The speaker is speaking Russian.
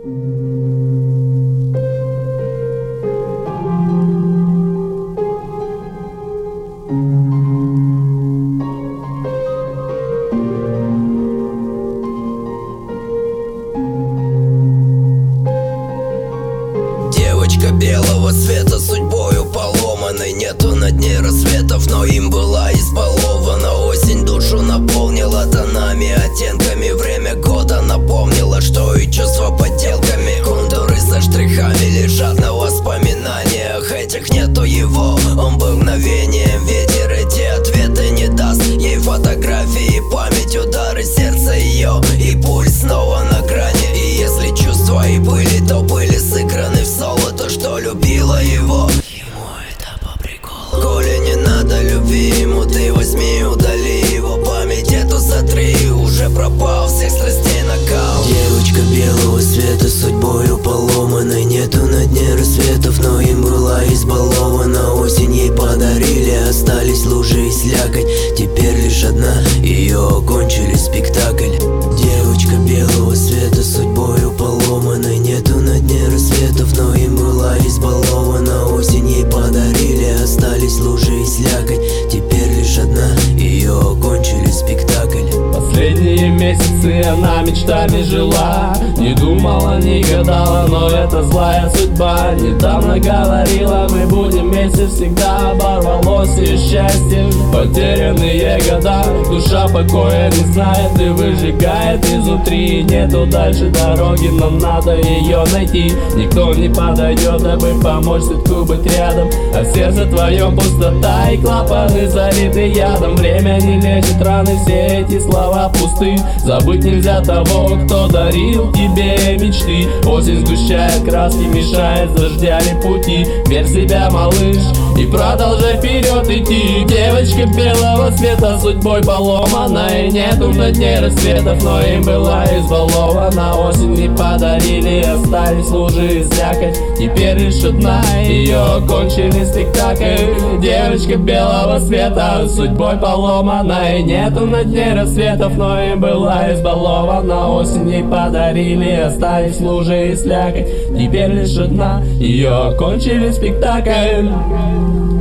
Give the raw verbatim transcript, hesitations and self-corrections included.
Девочка белого цвета, судьбою поломанной, нету на дне рассветов, но им была избалована. Осень душу наполнила тонами, оттенками, время года напомнило, что и чувства подделками. Контуры со штрихами лежат на воспоминаниях, этих нету его, он был мгновением. Ветер эти ответы не даст ей, фотографии, память, удары сердца ее, и пульс снова на грани. И если чувства и были, то были сыграны в соло, то, что любила его. Ему это по приколу. Коли не надо любви ему, ты возьми, удали его память, эту сотри, уже пропал всех страстей накал. Девочка белого цвета, судьбою поломанной, нету на дне рассветов, но им была избалована. Осень ей подарили, остались лужи и слякоть, теперь лишь одна, ее окончили спектакль. Девочка белого цвета, судьбою поломанной, нету на дне рассветов, но им была избалована. Осень ей подарили, остались лужи и слякоть, теперь лишь одна, ее окончили спектакль. Последние месяцы она мечтами жила, не думала, не гадала, но это злая судьба. Недавно говорила, мы будем вместе всегда, оборвалось ее счастье, потерянные года. Душа покоя не знает и выжигает изнутри, нету дальше дороги, но надо ее найти. Никто не подойдет, дабы помочь цветку быть рядом, а в сердце твоем пустота и клапаны залиты ядом. Время не лечит раны, все эти слова пусты. Забыть нельзя того, кто дарил тебе мечты. Осень сгущает краски, мешает заждями пути. Верь в себя, малыш, и продолжай вперед идти. Девочка белого цвета, судьбой поломанной, нету на дне рассветов, но им была избалована. Осень не подарили, остались лужи и слякоть, теперь лишь одна, ее окончили спектакль. Девочка белого цвета, судьбой поломанной, нету на дне рассветов, но им была избалована. Осень ей подарили, остались лужи и слякоть, теперь лишь одна, ее окончили спектакль.